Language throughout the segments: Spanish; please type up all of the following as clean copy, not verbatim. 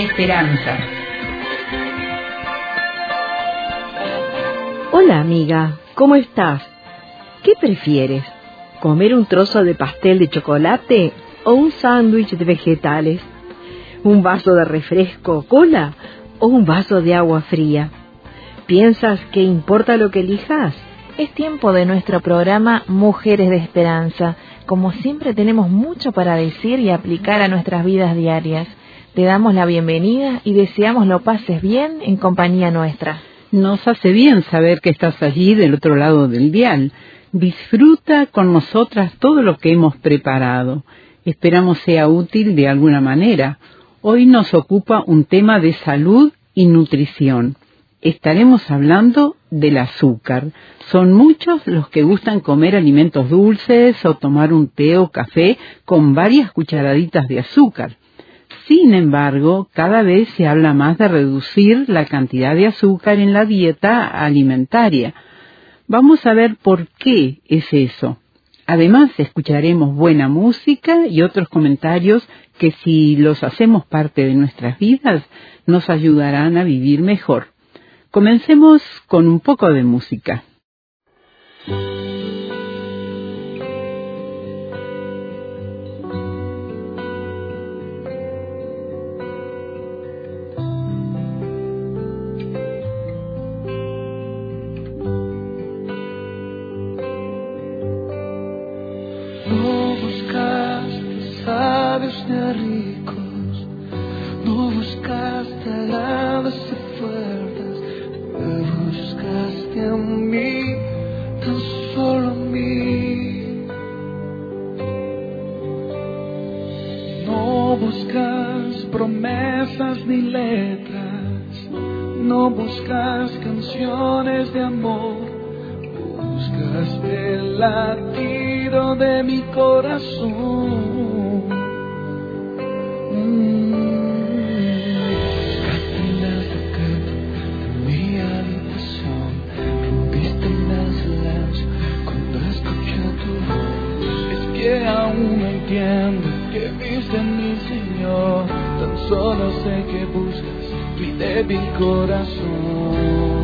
de Esperanza. Hola amiga, ¿cómo estás? ¿Qué prefieres? ¿Comer un trozo de pastel de chocolate o un sándwich de vegetales? ¿Un vaso de refresco o cola o un vaso de agua fría? ¿Piensas que importa lo que elijas? Es tiempo de nuestro programa Mujeres de Esperanza. Como siempre tenemos mucho para decir y aplicar a nuestras vidas diarias. Te damos la bienvenida y deseamos lo pases bien en compañía nuestra. Nos hace bien saber que estás allí del otro lado del dial. Disfruta con nosotras todo lo que hemos preparado. Esperamos sea útil de alguna manera. Hoy nos ocupa un tema de salud y nutrición. Estaremos hablando del azúcar. Son muchos los que gustan comer alimentos dulces o tomar un té o café con varias cucharaditas de azúcar. Sin embargo, cada vez se habla más de reducir la cantidad de azúcar en la dieta alimentaria. Vamos a ver por qué es eso. Además, escucharemos buena música y otros comentarios que, si los hacemos parte de nuestras vidas, nos ayudarán a vivir mejor. Comencemos con un poco de música. No buscaste sabios ni ricos, no buscaste aladas y fuertes, me buscaste a mí, tan solo a mí. No buscas promesas ni letras, no buscas canciones de amor, buscaste el latido de mi corazón. Buscaste en el secreto de mi habitación, rompiste el silencio cuando escuché tu voz. Es que aún no entiendo que viste en mi Señor, tan solo sé que buscas mi débil corazón.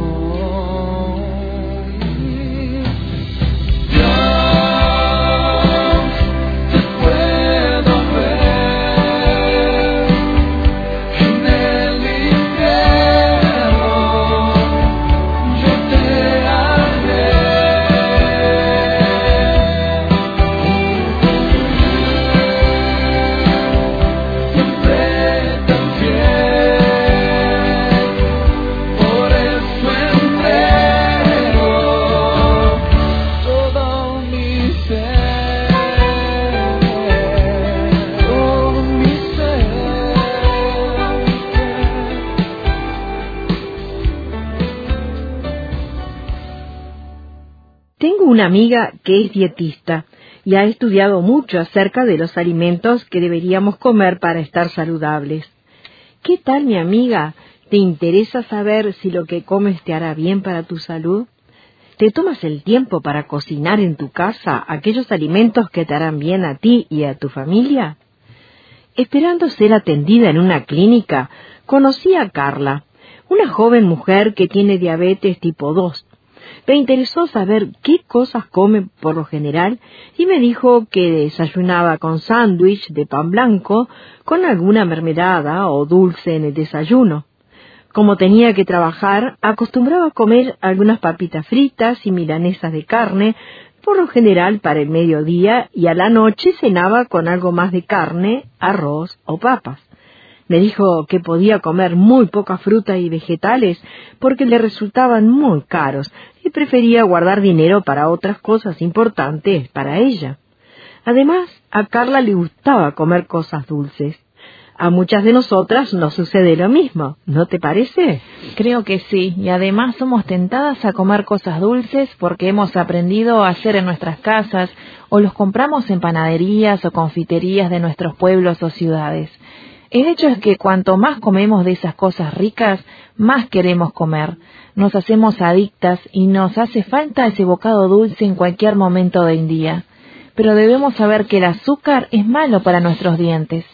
Una amiga que es dietista y ha estudiado mucho acerca de los alimentos que deberíamos comer para estar saludables. ¿Qué tal, mi amiga? ¿Te interesa saber si lo que comes te hará bien para tu salud? ¿Te tomas el tiempo para cocinar en tu casa aquellos alimentos que te harán bien a ti y a tu familia? Esperando ser atendida en una clínica, conocí a Carla, una joven mujer que tiene diabetes tipo 2. Me interesó saber qué cosas come por lo general y me dijo que desayunaba con sándwich de pan blanco con alguna mermelada o dulce en el desayuno. Como tenía que trabajar, acostumbraba a comer algunas papitas fritas y milanesas de carne, por lo general para el mediodía, y a la noche cenaba con algo más de carne, arroz o papas. Me dijo que podía comer muy poca fruta y vegetales porque le resultaban muy caros y prefería guardar dinero para otras cosas importantes para ella. Además, a Carla le gustaba comer cosas dulces. A muchas de nosotras nos sucede lo mismo, ¿no te parece? Creo que sí, y además somos tentadas a comer cosas dulces porque hemos aprendido a hacer en nuestras casas o los compramos en panaderías o confiterías de nuestros pueblos o ciudades. El hecho es que cuanto más comemos de esas cosas ricas, más queremos comer. Nos hacemos adictas y nos hace falta ese bocado dulce en cualquier momento del día. Pero debemos saber que el azúcar es malo para nuestros dientes.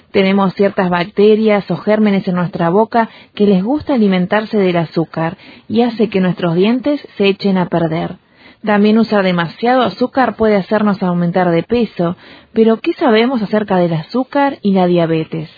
Tenemos ciertas bacterias o gérmenes en nuestra boca que les gusta alimentarse del azúcar y hace que nuestros dientes se echen a perder. También usar demasiado azúcar puede hacernos aumentar de peso, pero ¿qué sabemos acerca del azúcar y la diabetes?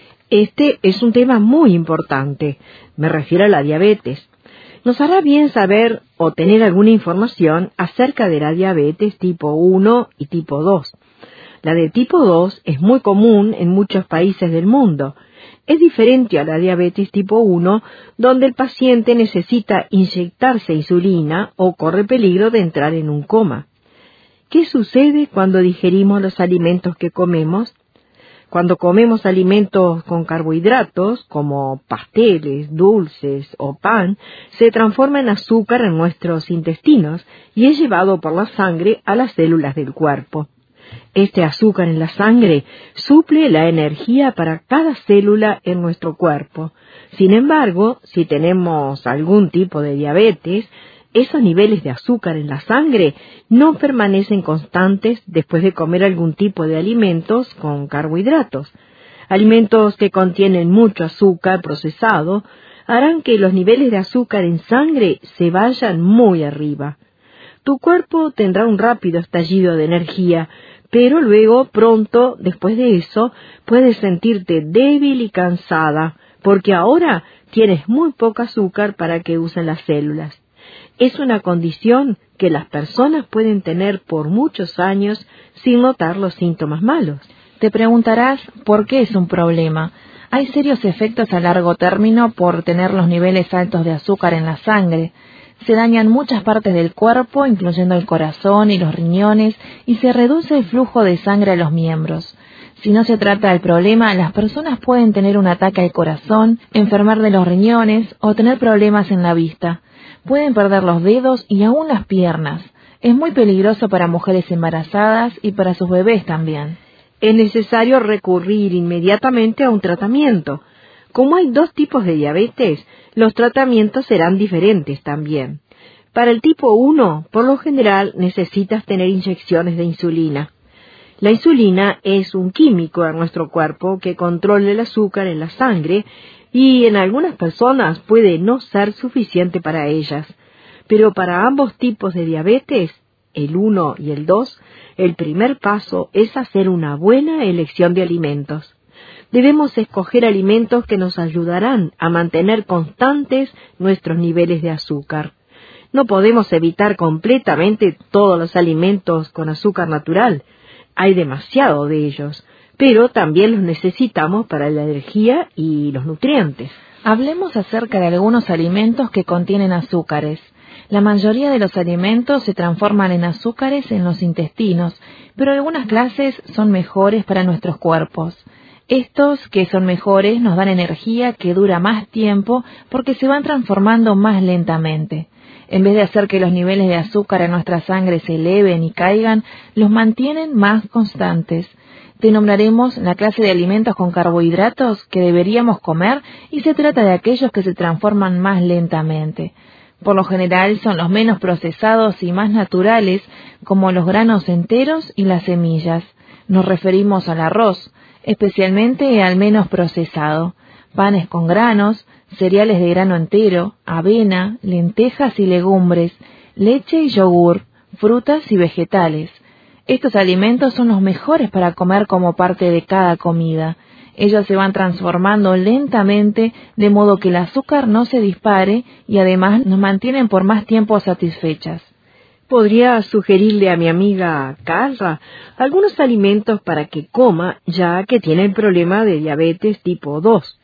Este es un tema muy importante, me refiero a la diabetes. Nos hará bien saber o tener alguna información acerca de la diabetes tipo 1 y tipo 2. La de tipo 2 es muy común en muchos países del mundo. Es diferente a la diabetes tipo 1, donde el paciente necesita inyectarse insulina o corre peligro de entrar en un coma. ¿Qué sucede cuando digerimos los alimentos que comemos? Cuando comemos alimentos con carbohidratos, como pasteles, dulces o pan, se transforma en azúcar en nuestros intestinos y es llevado por la sangre a las células del cuerpo. Este azúcar en la sangre suple la energía para cada célula en nuestro cuerpo. Sin embargo, si tenemos algún tipo de diabetes, esos niveles de azúcar en la sangre no permanecen constantes después de comer algún tipo de alimentos con carbohidratos. Alimentos que contienen mucho azúcar procesado harán que los niveles de azúcar en sangre se vayan muy arriba. Tu cuerpo tendrá un rápido estallido de energía, pero luego, pronto, después de eso, puedes sentirte débil y cansada, porque ahora tienes muy poco azúcar para que usen las células. Es una condición que las personas pueden tener por muchos años sin notar los síntomas malos. Te preguntarás por qué es un problema. Hay serios efectos a largo término por tener los niveles altos de azúcar en la sangre. Se dañan muchas partes del cuerpo, incluyendo el corazón y los riñones, y se reduce el flujo de sangre a los miembros. Si no se trata del problema, las personas pueden tener un ataque al corazón, enfermar de los riñones o tener problemas en la vista. Pueden perder los dedos y aún las piernas. Es muy peligroso para mujeres embarazadas y para sus bebés también. Es necesario recurrir inmediatamente a un tratamiento. Como hay dos tipos de diabetes, los tratamientos serán diferentes también. Para el tipo 1, por lo general, necesitas tener inyecciones de insulina. La insulina es un químico en nuestro cuerpo que controla el azúcar en la sangre y en algunas personas puede no ser suficiente para ellas. Pero para ambos tipos de diabetes, el 1 y el 2, el primer paso es hacer una buena elección de alimentos. Debemos escoger alimentos que nos ayudarán a mantener constantes nuestros niveles de azúcar. No podemos evitar completamente todos los alimentos con azúcar natural. Hay demasiado de ellos, pero también los necesitamos para la energía y los nutrientes. Hablemos acerca de algunos alimentos que contienen azúcares. La mayoría de los alimentos se transforman en azúcares en los intestinos, pero algunas clases son mejores para nuestros cuerpos. Estos que son mejores nos dan energía que dura más tiempo porque se van transformando más lentamente. En vez de hacer que los niveles de azúcar en nuestra sangre se eleven y caigan, los mantienen más constantes. Te nombraremos la clase de alimentos con carbohidratos que deberíamos comer y se trata de aquellos que se transforman más lentamente. Por lo general son los menos procesados y más naturales, como los granos enteros y las semillas. Nos referimos al arroz, especialmente al menos procesado, panes con granos, cereales de grano entero, avena, lentejas y legumbres, leche y yogur, frutas y vegetales. Estos alimentos son los mejores para comer como parte de cada comida. Ellos se van transformando lentamente de modo que el azúcar no se dispare y además nos mantienen por más tiempo satisfechas. Podría sugerirle a mi amiga Carla algunos alimentos para que coma, ya que tiene el problema de diabetes tipo 2.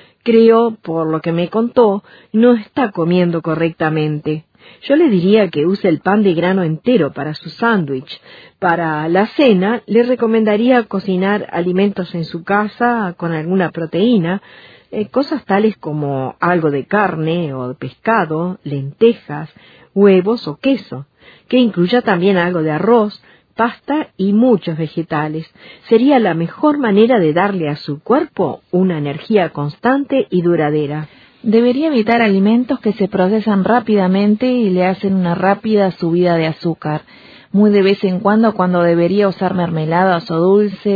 Creo, por lo que me contó, no está comiendo correctamente. Yo le diría que use el pan de grano entero para su sándwich. Para la cena, le recomendaría cocinar alimentos en su casa con alguna proteína, cosas tales como algo de carne o de pescado, lentejas, huevos o queso, que incluya también algo de arroz, pasta y muchos vegetales. Sería la mejor manera de darle a su cuerpo una energía constante y duradera. Debería evitar alimentos que se procesan rápidamente y le hacen una rápida subida de azúcar. Muy de vez en cuando debería usar mermeladas o dulces,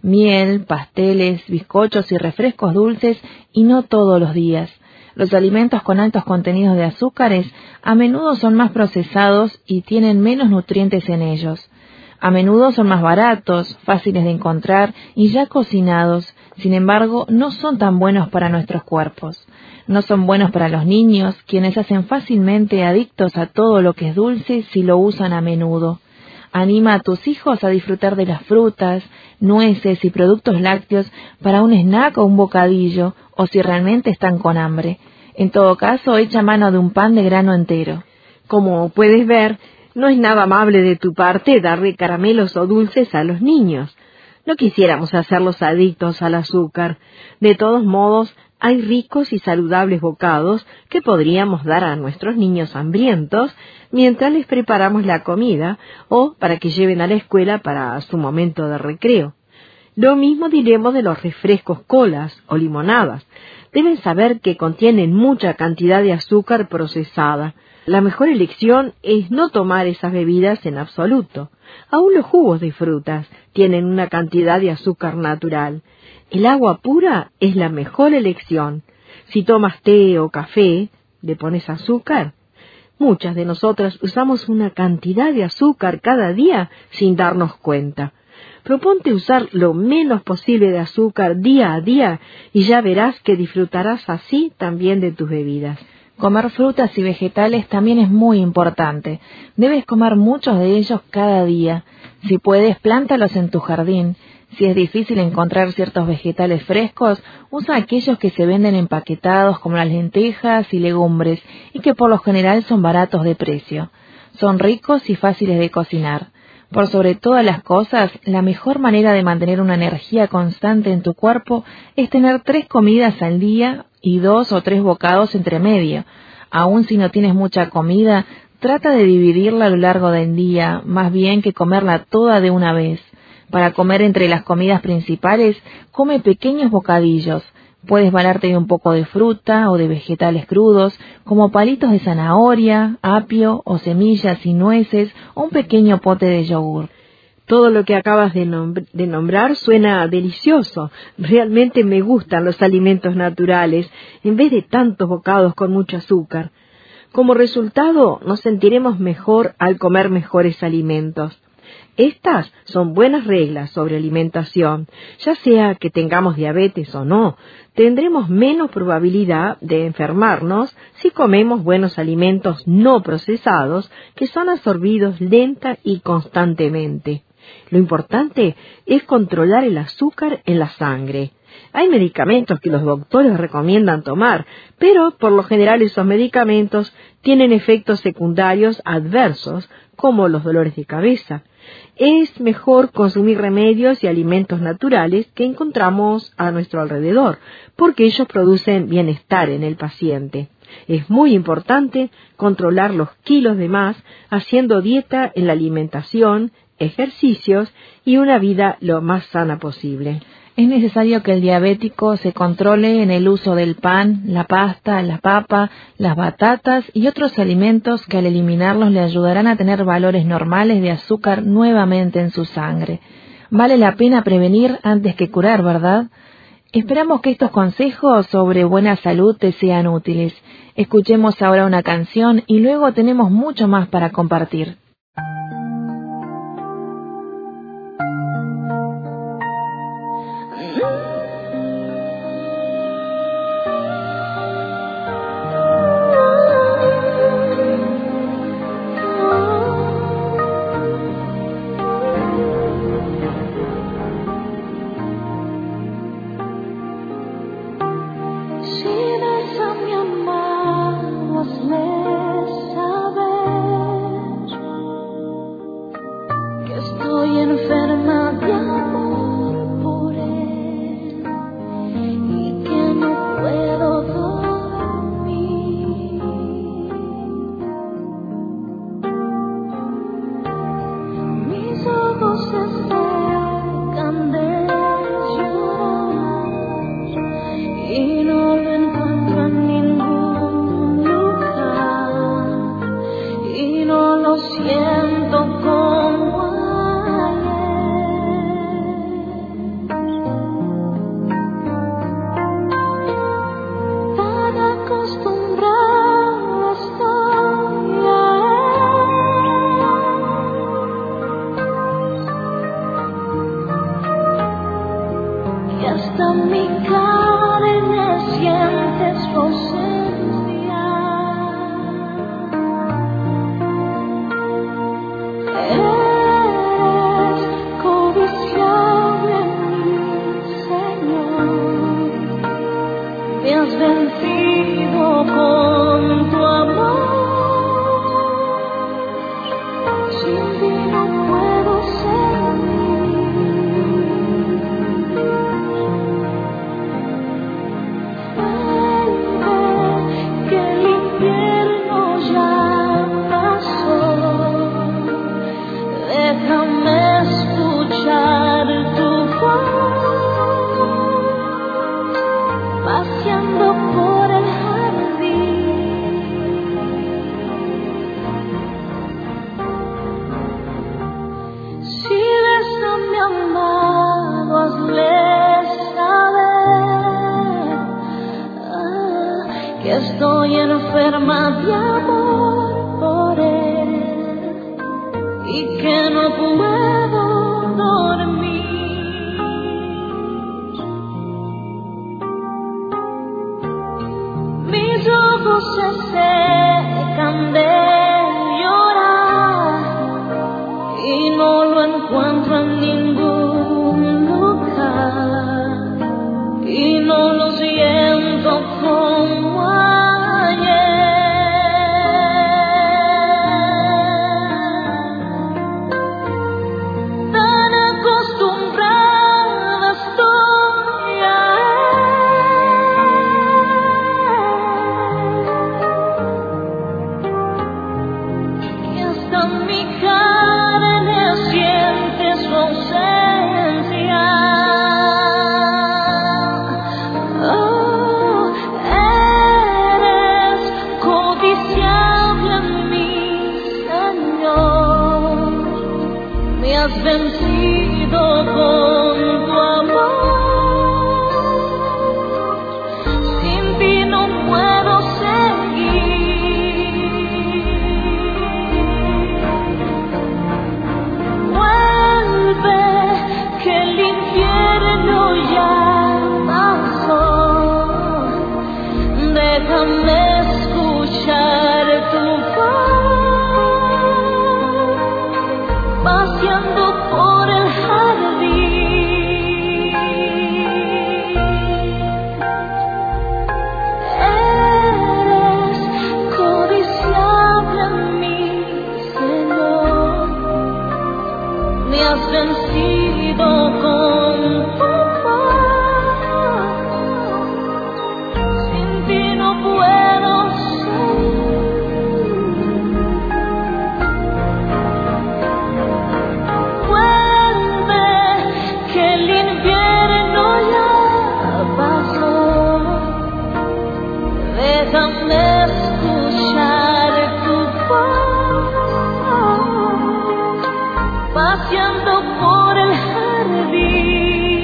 miel, pasteles, bizcochos y refrescos dulces, y no todos los días. Los alimentos con altos contenidos de azúcares a menudo son más procesados y tienen menos nutrientes en ellos. A menudo son más baratos, fáciles de encontrar y ya cocinados. Sin embargo, no son tan buenos para nuestros cuerpos. No son buenos para los niños, quienes se hacen fácilmente adictos a todo lo que es dulce si lo usan a menudo. Anima a tus hijos a disfrutar de las frutas, nueces y productos lácteos para un snack o un bocadillo, o si realmente están con hambre. En todo caso, echa mano de un pan de grano entero. Como puedes ver, no es nada amable de tu parte darle caramelos o dulces a los niños. No quisiéramos hacerlos adictos al azúcar. De todos modos, hay ricos y saludables bocados que podríamos dar a nuestros niños hambrientos mientras les preparamos la comida o para que lleven a la escuela para su momento de recreo. Lo mismo diremos de los refrescos colas o limonadas. Deben saber que contienen mucha cantidad de azúcar procesada. La mejor elección es no tomar esas bebidas en absoluto. Aún los jugos de frutas tienen una cantidad de azúcar natural. El agua pura es la mejor elección. Si tomas té o café, ¿le pones azúcar? Muchas de nosotras usamos una cantidad de azúcar cada día sin darnos cuenta. Proponte usar lo menos posible de azúcar día a día y ya verás que disfrutarás así también de tus bebidas. Comer frutas y vegetales también es muy importante. Debes comer muchos de ellos cada día. Si puedes, plántalos en tu jardín. Si es difícil encontrar ciertos vegetales frescos, usa aquellos que se venden empaquetados como las lentejas y legumbres y que por lo general son baratos de precio. Son ricos y fáciles de cocinar. Por sobre todas las cosas, la mejor manera de mantener una energía constante en tu cuerpo es tener 3 comidas al día y 2 o 3 bocados entre medio. Aun si no tienes mucha comida, trata de dividirla a lo largo del día, más bien que comerla toda de una vez. Para comer entre las comidas principales, come pequeños bocadillos. Puedes valerte de un poco de fruta o de vegetales crudos, como palitos de zanahoria, apio o semillas y nueces, o un pequeño pote de yogur. Todo lo que acabas de nombrar suena delicioso. Realmente me gustan los alimentos naturales, en vez de tantos bocados con mucho azúcar. Como resultado, nos sentiremos mejor al comer mejores alimentos. Estas son buenas reglas sobre alimentación. Ya sea que tengamos diabetes o no, tendremos menos probabilidad de enfermarnos si comemos buenos alimentos no procesados que son absorbidos lenta y constantemente. Lo importante es controlar el azúcar en la sangre. Hay medicamentos que los doctores recomiendan tomar, pero por lo general esos medicamentos tienen efectos secundarios adversos, como los dolores de cabeza. Es mejor consumir remedios y alimentos naturales que encontramos a nuestro alrededor, porque ellos producen bienestar en el paciente. Es muy importante controlar los kilos de más haciendo dieta en la alimentación, ejercicios y una vida lo más sana posible. Es necesario que el diabético se controle en el uso del pan, la pasta, la papa, las batatas y otros alimentos que al eliminarlos le ayudarán a tener valores normales de azúcar nuevamente en su sangre. Vale la pena prevenir antes que curar, ¿verdad? Esperamos que estos consejos sobre buena salud te sean útiles. Escuchemos ahora una canción y luego tenemos mucho más para compartir. Saber llama de amor por él y que no puedo dormir. Mis ojos se secan de llorar y no lo encuentro en ningún lugar y no lo siento como ayer. Tan acostumbrada estoy a él que hasta mi carne siente su ausencia. Has vencido con tu amor, sin ti no puedo seguir. Vuelve, que el infierno ya pasó, déjame escuchar tu voz, paseando por el jardín. Eres codiciable, mi Señor, me has vencido con tu amor, sin ti no puedo seguir. Déjame escuchar tu voz, paseando por el jardín.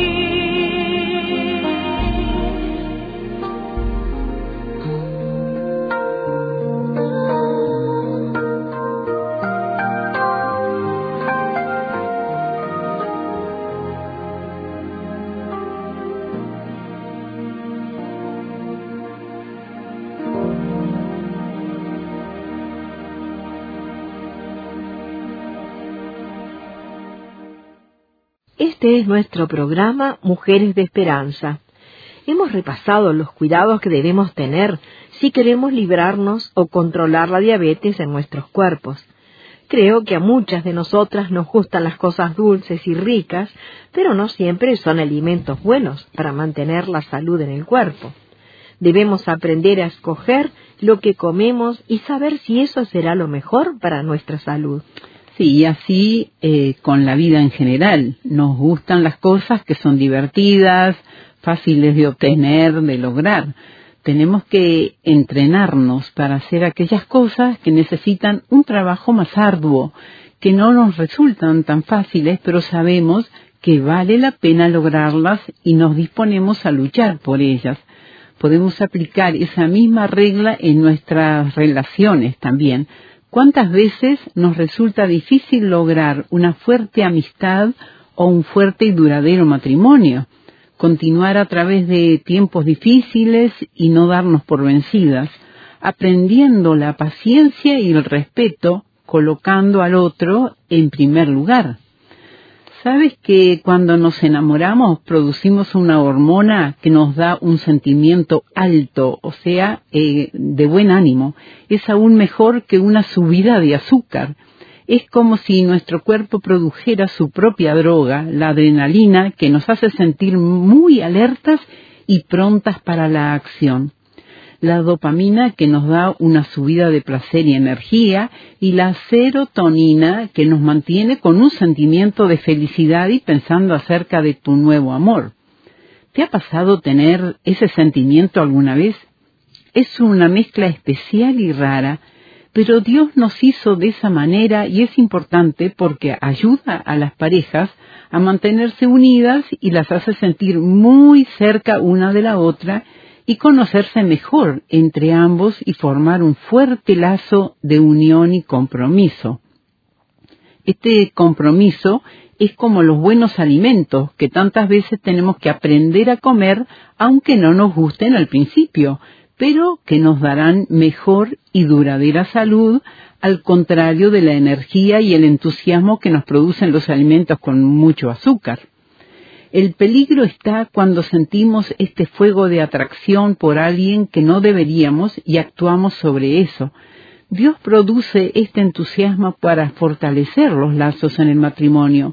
Este es nuestro programa Mujeres de Esperanza. Hemos repasado los cuidados que debemos tener si queremos librarnos o controlar la diabetes en nuestros cuerpos. Creo que a muchas de nosotras nos gustan las cosas dulces y ricas, pero no siempre son alimentos buenos para mantener la salud en el cuerpo. Debemos aprender a escoger lo que comemos y saber si eso será lo mejor para nuestra salud. Sí, y así con la vida en general. Nos gustan las cosas que son divertidas, fáciles de obtener, de lograr. Tenemos que entrenarnos para hacer aquellas cosas que necesitan un trabajo más arduo, que no nos resultan tan fáciles, pero sabemos que vale la pena lograrlas y nos disponemos a luchar por ellas. Podemos aplicar esa misma regla en nuestras relaciones también. ¿Cuántas veces nos resulta difícil lograr una fuerte amistad o un fuerte y duradero matrimonio? Continuar a través de tiempos difíciles y no darnos por vencidas, aprendiendo la paciencia y el respeto, colocando al otro en primer lugar. ¿Sabes que cuando nos enamoramos producimos una hormona que nos da un sentimiento alto, o sea, de buen ánimo? Es aún mejor que una subida de azúcar. Es como si nuestro cuerpo produjera su propia droga, la adrenalina, que nos hace sentir muy alertas y prontas para la acción. La dopamina, que nos da una subida de placer y energía, y la serotonina, que nos mantiene con un sentimiento de felicidad y pensando acerca de tu nuevo amor. ¿Te ha pasado tener ese sentimiento alguna vez? Es una mezcla especial y rara, pero Dios nos hizo de esa manera y es importante porque ayuda a las parejas a mantenerse unidas y las hace sentir muy cerca una de la otra, y conocerse mejor entre ambos y formar un fuerte lazo de unión y compromiso. Este compromiso es como los buenos alimentos que tantas veces tenemos que aprender a comer, aunque no nos gusten al principio, pero que nos darán mejor y duradera salud, al contrario de la energía y el entusiasmo que nos producen los alimentos con mucho azúcar. El peligro está cuando sentimos este fuego de atracción por alguien que no deberíamos y actuamos sobre eso. Dios produce este entusiasmo para fortalecer los lazos en el matrimonio,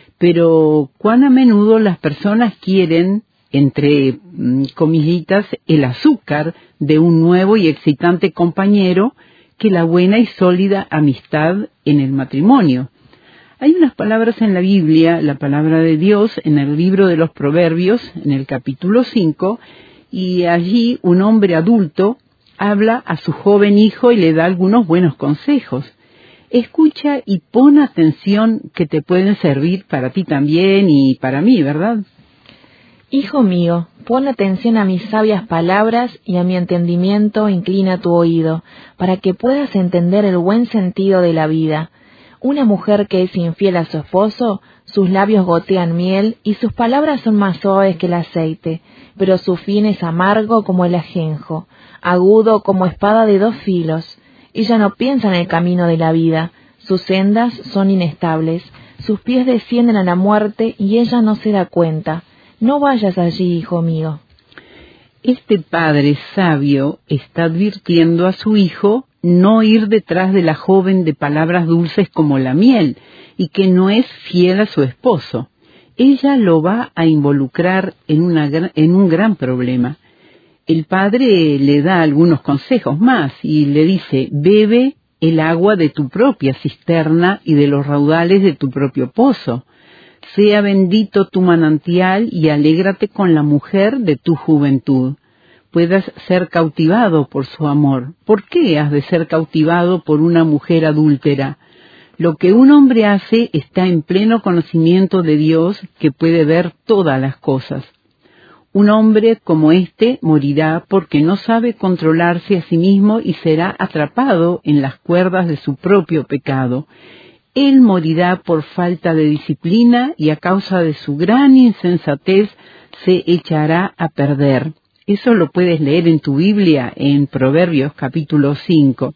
pero cuán a menudo las personas quieren, entre comillitas, el azúcar de un nuevo y excitante compañero que la buena y sólida amistad en el matrimonio. Hay unas palabras en la Biblia, la palabra de Dios, en el libro de los Proverbios, en el capítulo 5, y allí un hombre adulto habla a su joven hijo y le da algunos buenos consejos. Escucha y pon atención, que te pueden servir para ti también y para mí, ¿verdad? Hijo mío, pon atención a mis sabias palabras y a mi entendimiento inclina tu oído, para que puedas entender el buen sentido de la vida. Una mujer que es infiel a su esposo, sus labios gotean miel y sus palabras son más suaves que el aceite, pero su fin es amargo como el ajenjo, agudo como espada de dos filos. Ella no piensa en el camino de la vida, sus sendas son inestables, sus pies descienden a la muerte y ella no se da cuenta. No vayas allí, hijo mío. Este padre sabio está advirtiendo a su hijo no ir detrás de la joven de palabras dulces como la miel y que no es fiel a su esposo. Ella lo va a involucrar en un gran problema. El padre le da algunos consejos más y le dice: bebe el agua de tu propia cisterna y de los raudales de tu propio pozo. Sea bendito tu manantial y alégrate con la mujer de tu juventud. Puedas ser cautivado por su amor. ¿Por qué has de ser cautivado por una mujer adúltera? Lo que un hombre hace está en pleno conocimiento de Dios, que puede ver todas las cosas. Un hombre como este morirá porque no sabe controlarse a sí mismo y será atrapado en las cuerdas de su propio pecado. Él morirá por falta de disciplina y a causa de su gran insensatez se echará a perder. Eso lo puedes leer en tu Biblia, en Proverbios capítulo 5.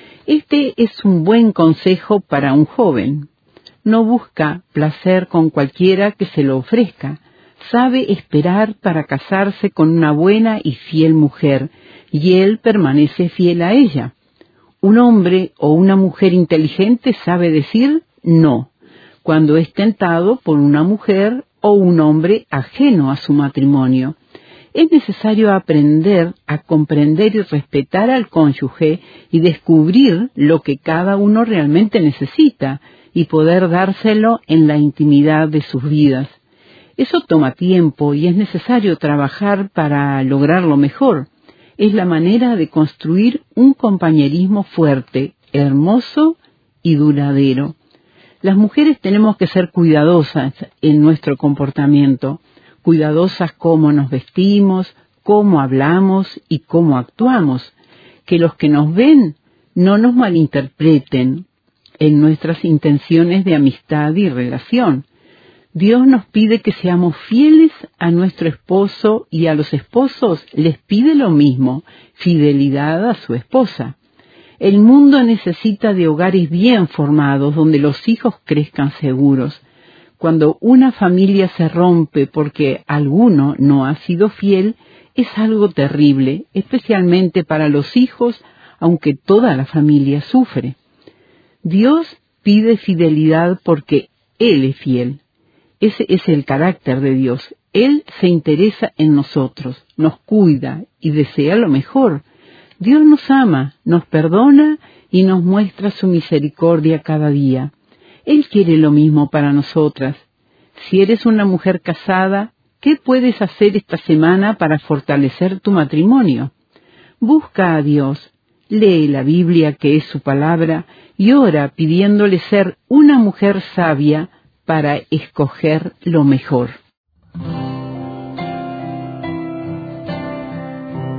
Este es un buen consejo para un joven. No busca placer con cualquiera que se lo ofrezca. Sabe esperar para casarse con una buena y fiel mujer, y él permanece fiel a ella. Un hombre o una mujer inteligente sabe decir no cuando es tentado por una mujer o un hombre ajeno a su matrimonio. Es necesario aprender a comprender y respetar al cónyuge y descubrir lo que cada uno realmente necesita y poder dárselo en la intimidad de sus vidas. Eso toma tiempo y es necesario trabajar para lograrlo mejor. Es la manera de construir un compañerismo fuerte, hermoso y duradero. Las mujeres tenemos que ser cuidadosas en nuestro comportamiento, cuidadosas cómo nos vestimos, cómo hablamos y cómo actuamos, que los que nos ven no nos malinterpreten en nuestras intenciones de amistad y relación. Dios nos pide que seamos fieles a nuestro esposo y a los esposos les pide lo mismo, fidelidad a su esposa. El mundo necesita de hogares bien formados donde los hijos crezcan seguros. Cuando una familia se rompe porque alguno no ha sido fiel, es algo terrible, especialmente para los hijos, aunque toda la familia sufre. Dios pide fidelidad porque Él es fiel. Ese es el carácter de Dios. Él se interesa en nosotros, nos cuida y desea lo mejor. Dios nos ama, nos perdona y nos muestra su misericordia cada día. Él quiere lo mismo para nosotras. Si eres una mujer casada, ¿qué puedes hacer esta semana para fortalecer tu matrimonio? Busca a Dios, lee la Biblia, que es su palabra, y ora pidiéndole ser una mujer sabia para escoger lo mejor.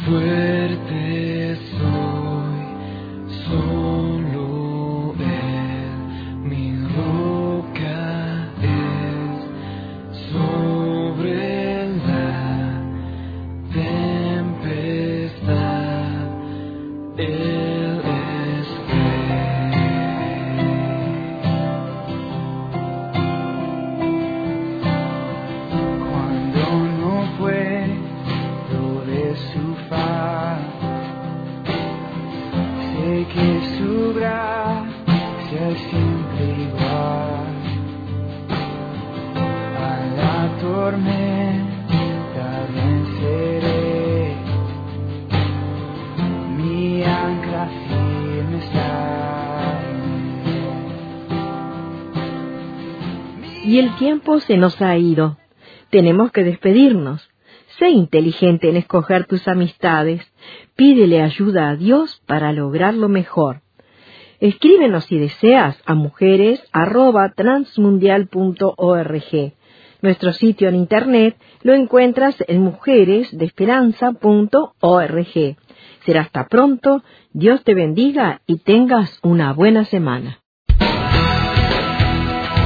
Fuerte soy, solo Él, mi roca es sobre la tempestad. Él es cuando no puedo de su faz, sé que su gracia es siempre igual. A la tormenta venceré, mi ancla firme está en él. Y el tiempo se nos ha ido. Tenemos que despedirnos. Sé inteligente en escoger tus amistades. Pídele ayuda a Dios para lograrlo mejor. Escríbenos si deseas a mujeres@transmundial.org. Nuestro sitio en internet lo encuentras en mujeresdeesperanza.org. Será hasta pronto. Dios te bendiga y tengas una buena semana.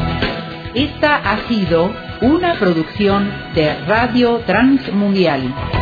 Esta ha sido una producción de Radio Transmundial.